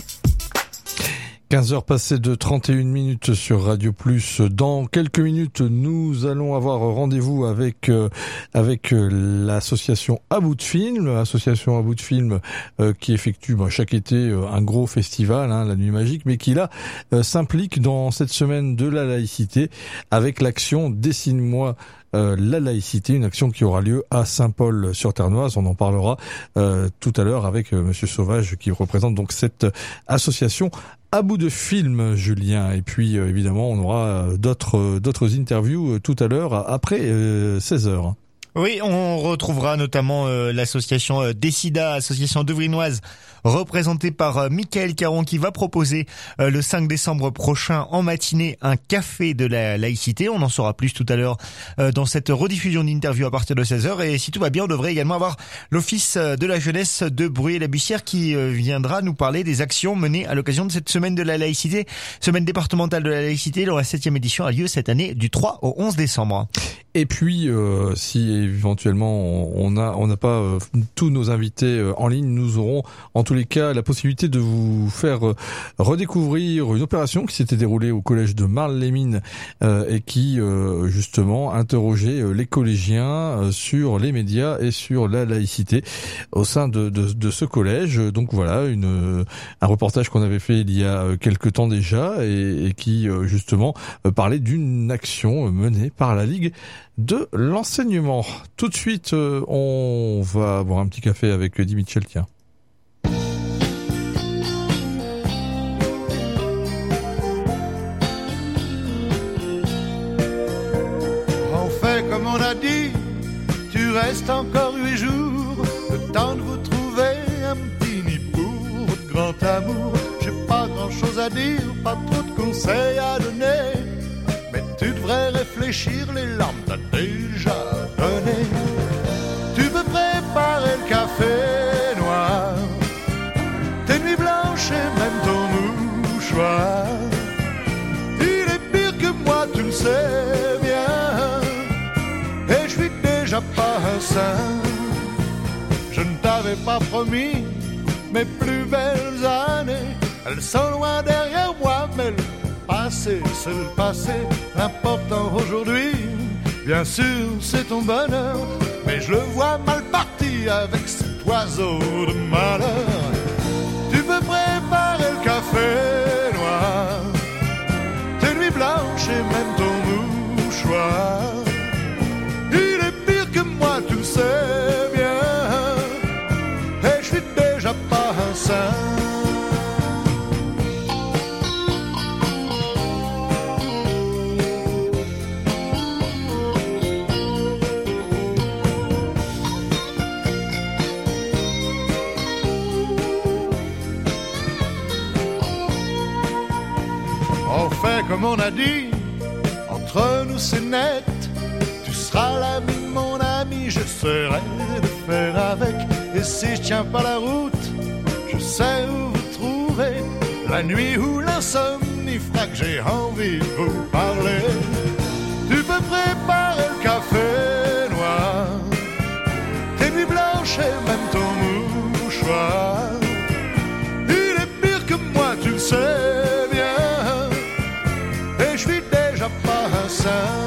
quinze heures passées de trente et une minutes sur Radio Plus. Dans quelques minutes, nous allons avoir rendez-vous avec euh, avec euh, l'association À Bout de Film, l'association À Bout de Film euh, qui effectue bah, chaque été euh, un gros festival, hein, la Nuit Magique, mais qui là euh, s'implique dans cette semaine de la laïcité avec l'action Dessine-moi Euh, la laïcité, une action qui aura lieu à Saint-Paul-sur-Ternoise. On en parlera euh, tout à l'heure avec euh, Monsieur Sauvage qui représente donc cette association À Bout de Film, Julien. Et puis euh, évidemment, on aura euh, d'autres euh, d'autres interviews euh, tout à l'heure après euh, seize heures. Oui, on retrouvera notamment euh, l'association euh, Décida, association devrinoise, représentée par euh, Michael Caron, qui va proposer euh, le cinq décembre prochain en matinée un café de la laïcité. On en saura plus tout à l'heure euh, dans cette rediffusion d'interview à partir de seize heures. Et si tout va bien, on devrait également avoir l'Office de la jeunesse de Bruay-la-Bussière qui euh, viendra nous parler des actions menées à l'occasion de cette semaine de la laïcité. Semaine départementale de la laïcité, dont la septième édition a lieu cette année du trois au onze décembre. Et puis, euh, si éventuellement on n'a on n'a pas euh, tous nos invités euh, en ligne, nous aurons en tous les cas la possibilité de vous faire euh, redécouvrir une opération qui s'était déroulée au collège de Marle-les-Mines euh, et qui euh, justement interrogeait euh, les collégiens euh, sur les médias et sur la laïcité au sein de, de, de ce collège. Donc voilà, une, un reportage qu'on avait fait il y a quelque temps déjà et, et qui euh, justement euh, parlait d'une action menée par la Ligue de l'enseignement. Tout de suite, euh, on va boire un petit café avec Eddie Mitchell, tiens. On fait comme on a dit, tu restes encore huit jours, le temps de vous trouver un petit nid pour votre grand amour. J'ai pas grand chose à dire, pas trop de conseils à donner, mais tu devrais réfléchir, les larmes t'as déjà donné. Tu veux préparer le café noir, tes nuits blanches et même ton mouchoir. Il est pire que moi, tu le sais bien, et je suis déjà pas un saint. Je ne t'avais pas promis mes plus belles années, elles sont loin derrière moi, mais le passé, c'est le passé. L'important aujourd'hui, bien sûr, c'est ton bonheur, mais je le vois mal parti avec cet oiseau de malheur. Tu veux préparer le café noir, tes nuits blanches et même ton mouchoir. Il est pire que moi, tu le sais bien, et je suis déjà pas un saint. On fait comme on a dit, entre nous c'est net. Tu seras l'ami de mon ami, j'essaierai de faire avec. Et si je tiens pas la route, je sais où vous trouver. La nuit où l'insomnie fera que j'ai envie de vous parler. Tu peux préparer le café noir, tes nuits blanches et même ton mouchoir. Il est pire que moi, tu le sais bien, et je suis déjà pas un saint.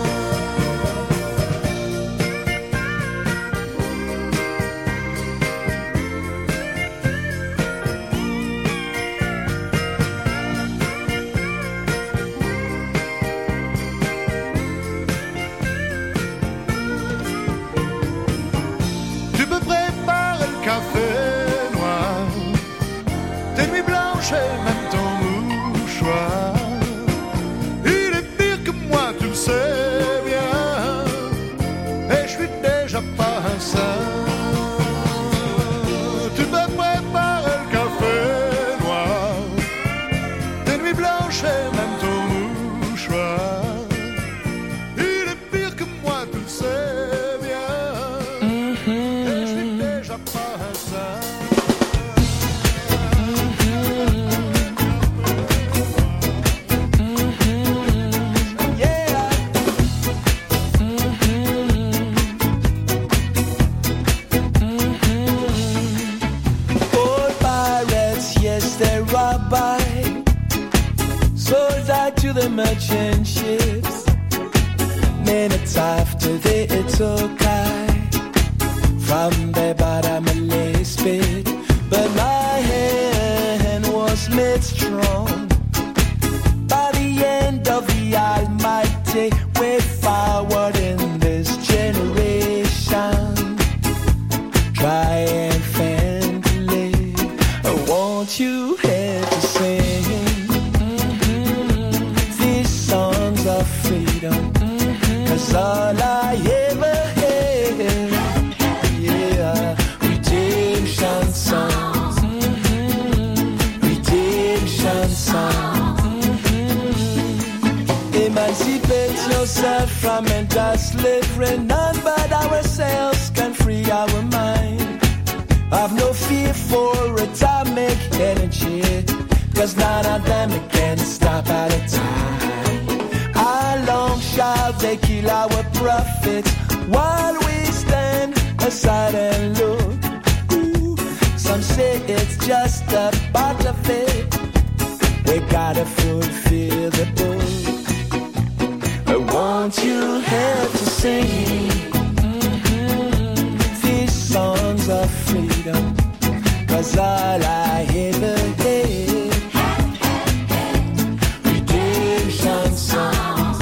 Tu peux préparer le café noir, tes nuits blanches et même ton mouchoir. Il est pire que moi, tu le sais bien, et je suis déjà pas un saint. Tu peux préparer le café noir, pas à ça. To the merchant ships, minutes after they took I from the bottom of the spit, but my hand was made strong by the end of the Almighty. Way forward in this generation, triumphantly. I want you here to sing of freedom, mm-hmm. Cause all I ever had, yeah, redemption songs, mm-hmm. Redemption songs, mm-hmm. Emancipate yourself from mental slavery. None but ourselves can free our mind. Have no fear for atomic energy, cause none of them can stop at a time. How long shall they kill our prophets while we stand aside and look? Ooh, some say it's just a part of it. We gotta fulfill the book. I want you here to sing mm-hmm. these songs of freedom, cause all I ever had, redemption songs.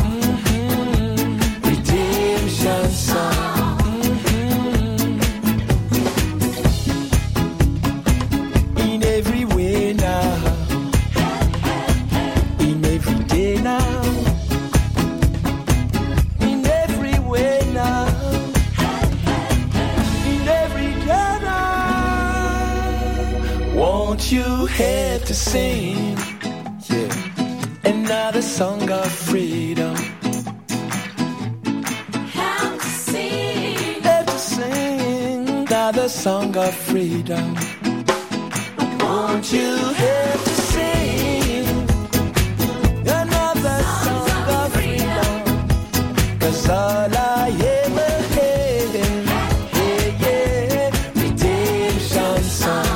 You had to sing, yeah, another song of freedom. Have to sing, have to sing another song of freedom. Won't you have to sing another song of freedom? Cause all I ever had, yeah, yeah, redemption song.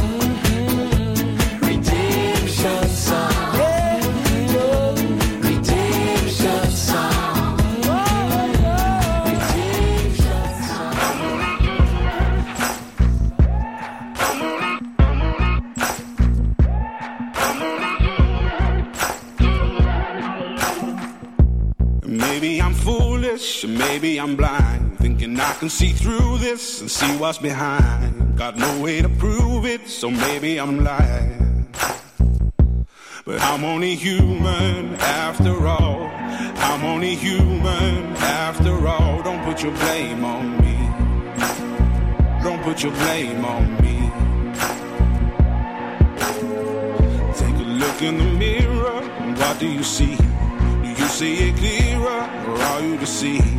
Maybe I'm blind, thinking I can see through this and see what's behind. Got no way to prove it, so maybe I'm lying. But I'm only human after all. I'm only human after all. Don't put your blame on me. Don't put your blame on me. Take a look in the mirror, and what do you see? Do you see it clearer, or are you deceived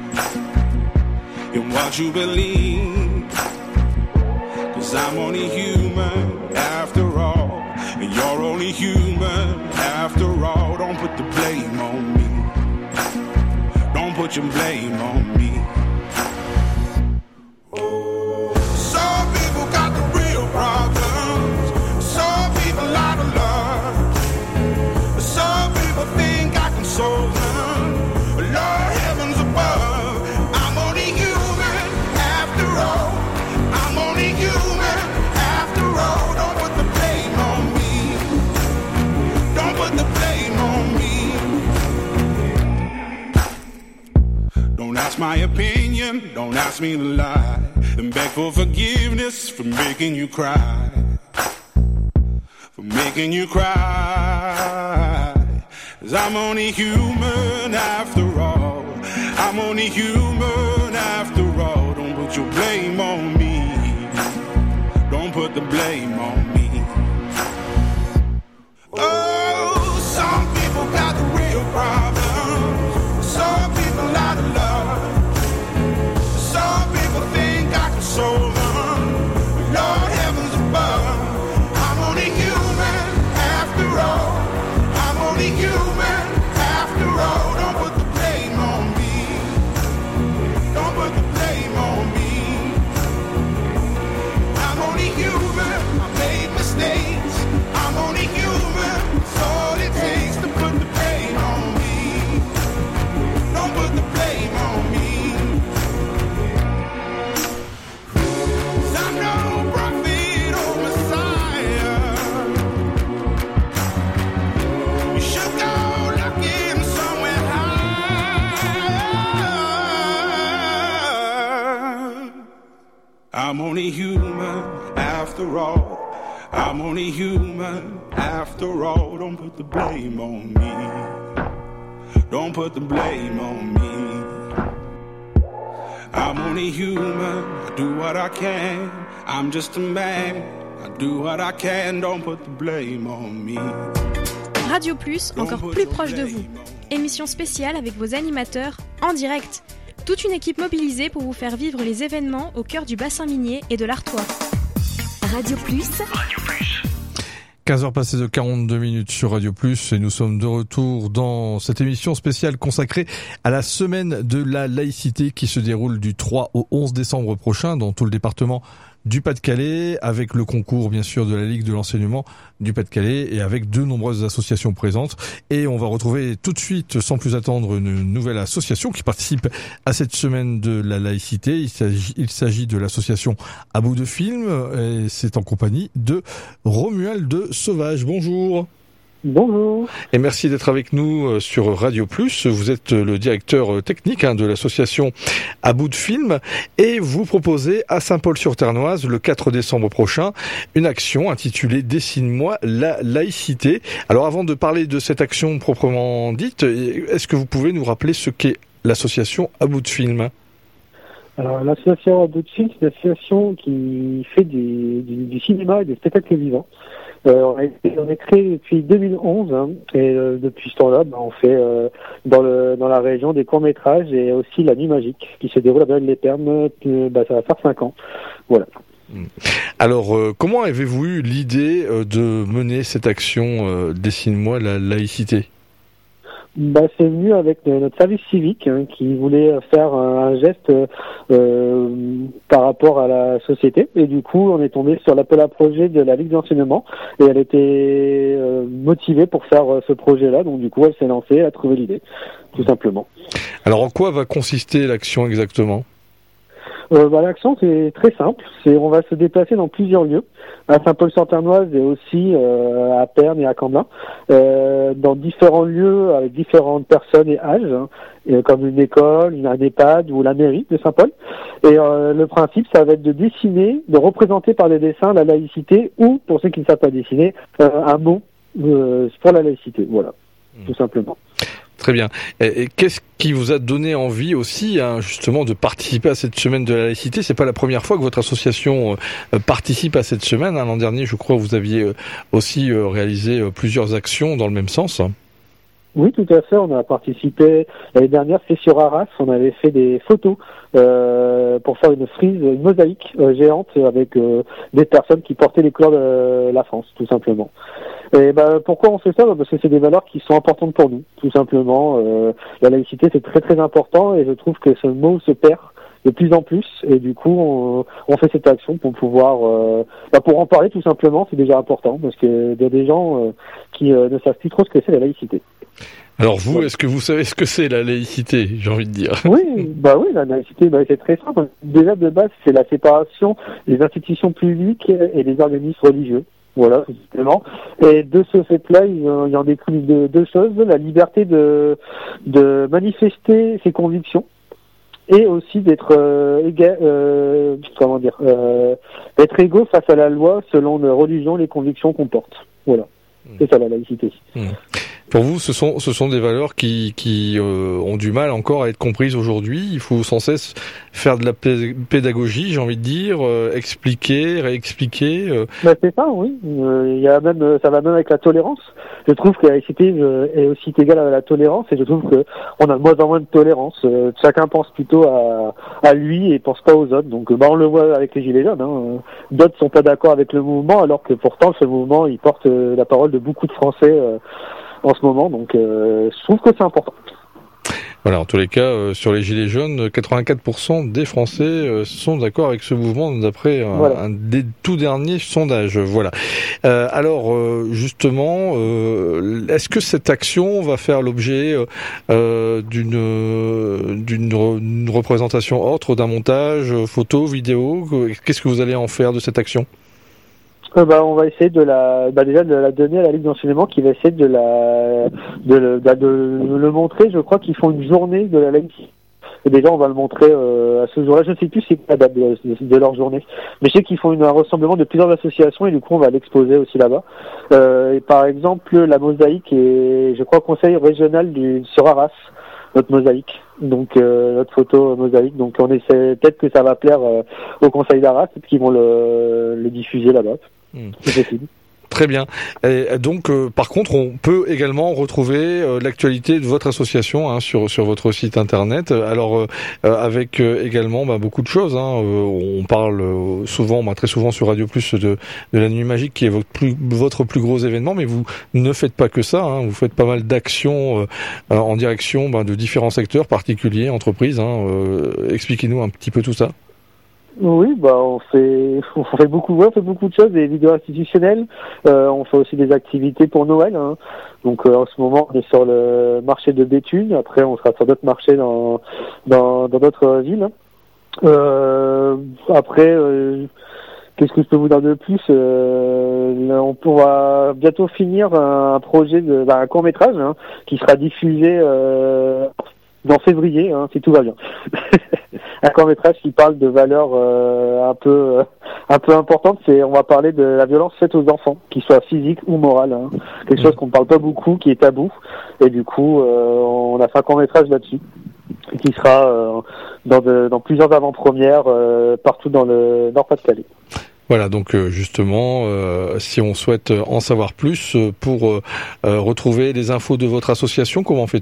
in what you believe? Cause I'm only human after all, and you're only human after all. Don't put the blame on me. Don't put your blame on me. Some people got the real problems. Some people out of love. Some people think I can solve them. Lord, heavens above, I'm only human after all. I'm only human after all. Don't put the blame on me. Don't put the blame on me. Don't ask my opinion, don't ask me to lie, and beg for forgiveness for making you cry. For making you cry. Cause I'm only human after all. I'm only human after all. Don't put your blame on me. Don't put the blame on me. Oh, some people got the real problems. Some people out of love. Some people think I can solve them. I'm only human after all. I'm only human after all. Don't put the blame on me. Don't put the blame on me. I'm only human. I do what I can. I'm just a man. I do what I can. Don't put the blame on me. Radio Plus, encore plus proche de vous. Émission spéciale avec vos animateurs en direct. Toute une équipe mobilisée pour vous faire vivre les événements au cœur du bassin minier et de l'Artois. Radio Plus. Radio Plus. quinze heures passées de quarante-deux minutes sur Radio Plus et nous sommes de retour dans cette émission spéciale consacrée à la semaine de la laïcité qui se déroule du trois au onze décembre prochain dans tout le département du Pas-de-Calais, avec le concours bien sûr de la Ligue de l'enseignement du Pas-de-Calais et avec de nombreuses associations présentes. Et on va retrouver tout de suite, sans plus attendre, une nouvelle association qui participe à cette semaine de la laïcité. Il s'agit, il s'agit de l'association À bout de film et c'est en compagnie de Romuald Sauvage. Bonjour. Bonjour. Et merci d'être avec nous sur Radio Plus. Vous êtes le directeur technique hein, de l'association À bout de film et vous proposez à Saint-Paul-sur-Ternoise le quatre décembre prochain une action intitulée Dessine-moi la laïcité. Alors avant de parler de cette action proprement dite, est-ce que vous pouvez nous rappeler ce qu'est l'association À bout de film ? Alors l'association À bout de film, c'est une association qui fait des, du, du cinéma et des spectacles vivants. Euh, on, a été, on est créé depuis deux mille onze hein, et euh, depuis ce temps-là, bah, on fait euh, dans, le, dans la région des courts-métrages et aussi la Nuit Magique qui se déroule à Belle-les-Thermes, euh, bah, ça va faire cinq ans. Voilà. Alors, euh, comment avez-vous eu l'idée euh, de mener cette action euh, Dessine-moi la laïcité ? Bah, c'est venu avec notre service civique hein, qui voulait faire un, un geste euh, par rapport à la société et du coup on est tombé sur l'appel à projet de la Ligue d'enseignement et elle était euh, motivée pour faire euh, ce projet-là, donc du coup elle s'est lancée, elle a trouvé l'idée, tout simplement. Alors en quoi va consister l'action exactement ? Euh, bah, l'action c'est très simple, c'est on va se déplacer dans plusieurs lieux, à Saint-Paul-sur-Ternoise et aussi euh, à Pernes et à Camblin, euh, dans différents lieux avec différentes personnes et âges, hein, et, comme une école, une, un EHPAD ou la mairie de Saint-Paul. Et euh, le principe ça va être de dessiner, de représenter par des dessins la laïcité ou, pour ceux qui ne savent pas dessiner, euh, un mot euh, pour la laïcité, voilà, mmh. tout simplement. Très bien. Et, et qu'est-ce qui vous a donné envie aussi, hein, justement, de participer à cette semaine de la laïcité ? C'est pas la première fois que votre association euh, participe à cette semaine. Hein. L'an dernier, je crois, vous aviez euh, aussi euh, réalisé euh, plusieurs actions dans le même sens. Oui, tout à fait. On a participé l'année dernière, c'est sur Arras. On avait fait des photos euh, pour faire une frise, une mosaïque euh, géante avec euh, des personnes qui portaient les couleurs de la France, tout simplement. Et ben pourquoi on fait ça ? Parce que c'est des valeurs qui sont importantes pour nous, tout simplement. Euh, la laïcité, c'est très très important et je trouve que ce mot se perd de plus en plus et du coup on, on fait cette action pour pouvoir euh, bah pour en parler tout simplement. C'est déjà important parce que il y a des gens euh, qui euh, ne savent plus trop ce que c'est la laïcité. Alors vous, est-ce que vous savez ce que c'est la laïcité, j'ai envie de dire ? Oui, bah oui, la laïcité, bah, c'est très simple. Déjà de base, c'est la séparation des institutions publiques et des organismes religieux. Voilà, justement. Et de ce fait-là, il, il en découle de deux choses. La liberté de, de manifester ses convictions et aussi d'être euh, éga, euh, comment dire, euh, être égaux face à la loi selon la religion, les convictions qu'on porte. Voilà. C'est ça la laïcité. Mmh. Pour vous, ce sont ce sont des valeurs qui qui euh, ont du mal encore à être comprises aujourd'hui. Il faut sans cesse faire de la pédagogie, j'ai envie de dire, euh, expliquer, réexpliquer. Euh. Bah, c'est ça, oui. Euh, il y a même, ça va même avec la tolérance. Je trouve que la laïcité euh, est aussi égale à la tolérance, et je trouve que on a de moins en moins de tolérance. Euh, chacun pense plutôt à à lui et pense pas aux autres. Donc, bah, on le voit avec les gilets jaunes. Hein. D'autres sont pas d'accord avec le mouvement, alors que pourtant ce mouvement, il porte euh, la parole de beaucoup de Français. Euh, en ce moment, donc euh, je trouve que c'est important. Voilà, en tous les cas, euh, sur les Gilets jaunes, quatre-vingt-quatre pour cent des Français euh, sont d'accord avec ce mouvement, d'après un, voilà. un des tout derniers sondages. Voilà. Euh, alors, euh, justement, euh, est-ce que cette action va faire l'objet euh, d'une, d'une d'une représentation autre, d'un montage, photo, vidéo ? Qu'est-ce que vous allez en faire de cette action ? Euh, bah, on va essayer de la, bah, déjà de la donner à la Ligue d'enseignement qui va essayer de la, de le, de, de le montrer. Je crois qu'ils font une journée de la laïcité Et déjà, on va le montrer euh, à ce jour-là. Je ne sais plus si c'est la date de, de, de leur journée, mais je sais qu'ils font une, un rassemblement de plusieurs associations et du coup, on va l'exposer aussi là-bas. Euh, et par exemple, la mosaïque est, je crois, au conseil régional du sur Arras, notre mosaïque. Donc euh, notre photo mosaïque. Donc on essaie peut-être que ça va plaire euh, au conseil d'Arras et qu'ils vont le, le diffuser là-bas. Mmh. C'est possible. Très bien. Et donc, euh, par contre, on peut également retrouver euh, l'actualité de votre association hein, sur sur votre site internet. Alors, euh, avec euh, également bah, beaucoup de choses. Hein. Euh, on parle euh, souvent, bah, très souvent sur Radio Plus de de la Nuit Magique, qui est votre plus votre plus gros événement. Mais vous ne faites pas que ça. Hein. Vous faites pas mal d'actions euh, en direction bah, de différents secteurs particuliers, entreprises. Hein. Euh, expliquez-nous un petit peu tout ça. Oui, bah on fait on fait beaucoup, ouais, on fait beaucoup de choses, des vidéos institutionnelles. Euh, on fait aussi des activités pour Noël. Hein. Donc euh, en ce moment, on est sur le marché de Béthune. Après, on sera sur d'autres marchés dans dans dans d'autres villes. Hein. Euh, après, euh, qu'est-ce que je peux vous dire de plus euh, On pourra bientôt finir un projet de bah, un court métrage hein, qui sera diffusé euh, dans février, hein, si tout va bien. Un court-métrage qui parle de valeurs euh, un peu euh, un peu importantes. C'est on va parler de la violence faite aux enfants, qu'il soit physique ou morale. Hein. Quelque chose qu'on ne parle pas beaucoup, qui est tabou. Et du coup, euh, on a fait un court-métrage là-dessus, qui sera euh, dans, de, dans plusieurs avant-premières euh, partout dans le Nord-Pas-de-Calais. Voilà, donc euh, justement, euh, si on souhaite en savoir plus euh, pour euh, euh, retrouver les infos de votre association, comment fait-on ?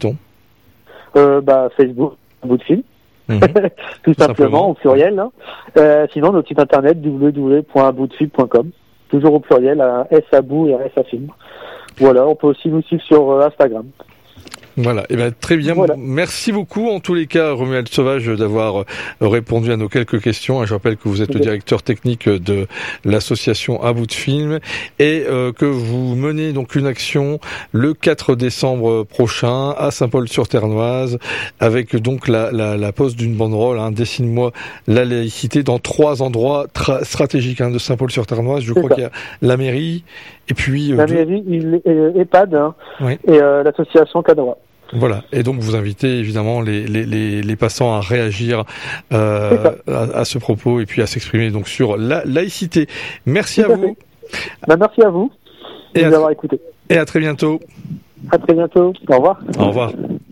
euh, bah, Facebook, bout de fil. Mmh. Tout, Tout simplement, simplement, au pluriel. Hein. Euh, sinon, notre site internet w w w point aboutfilm point com, toujours au pluriel, à S à bout et R S à film. Voilà, on peut aussi nous suivre sur euh, Instagram. Voilà, et eh ben très bien. Voilà. Merci beaucoup en tous les cas, Romuald Sauvage, d'avoir répondu à nos quelques questions. Je rappelle que vous êtes le directeur technique de l'association À Bout de Film et euh, que vous menez donc une action le quatre décembre prochain à Saint-Paul-sur-Ternoise avec donc la, la, la pose d'une banderole, hein, dessine-moi la laïcité dans trois endroits tra- stratégiques hein, de Saint-Paul-sur-Ternoise. Je C'est crois ça. qu'il y a la mairie et puis la euh, mairie, il, euh, EHPAD hein, oui. et euh, l'association Cadra. Voilà, et donc vous invitez évidemment les les les, les passants à réagir euh, à, à ce propos et puis à s'exprimer donc sur la laïcité. Merci Tout à, à vous. Bah, merci à vous de nous avoir écoutés. Et à très bientôt. À très bientôt. Au revoir. Au revoir.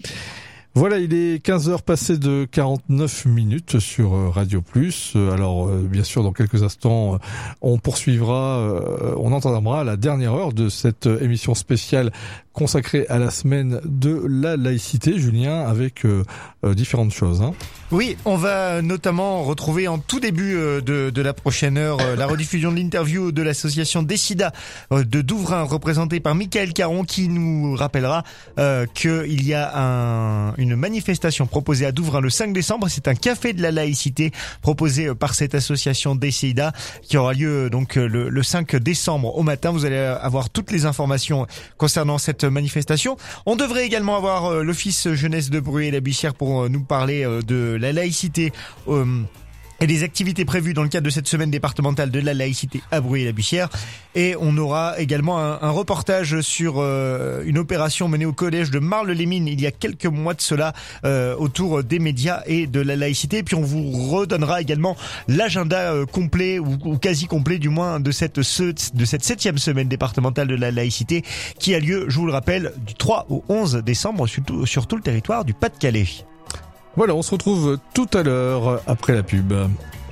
Voilà, il est quinze heures passées de quarante-neuf minutes sur Radio Plus. Alors, euh, bien sûr, dans quelques instants, on poursuivra, euh, on entendra la dernière heure de cette émission spéciale consacrée à la semaine de la laïcité, Julien, avec euh, euh, différentes choses. Hein. Oui, on va notamment retrouver en tout début euh, de, de la prochaine heure euh, la rediffusion de l'interview de l'association Décida euh, de Douvrin, représentée par Michael Caron, qui nous rappellera euh, qu'il y a un, une manifestation proposée à Douvrin le cinq décembre. C'est un café de la laïcité proposé par cette association Décida qui aura lieu donc le, le cinq décembre au matin. Vous allez avoir toutes les informations concernant cette manifestation. On devrait également avoir euh, l'Office jeunesse de Bruay-la-Bussière pour euh, nous parler euh, de la laïcité euh, et des activités prévues dans le cadre de cette semaine départementale de la laïcité à Bruay-la-Bussière. Et on aura également un, un reportage sur euh, une opération menée au collège de Marle-les-Mines il y a quelques mois de cela euh, autour des médias et de la laïcité. Et puis on vous redonnera également l'agenda euh, complet ou, ou quasi complet du moins de cette de cette septième semaine départementale de la laïcité qui a lieu, je vous le rappelle, du trois au onze décembre sur tout, sur tout le territoire du Pas-de-Calais. Voilà, on se retrouve tout à l'heure après la pub.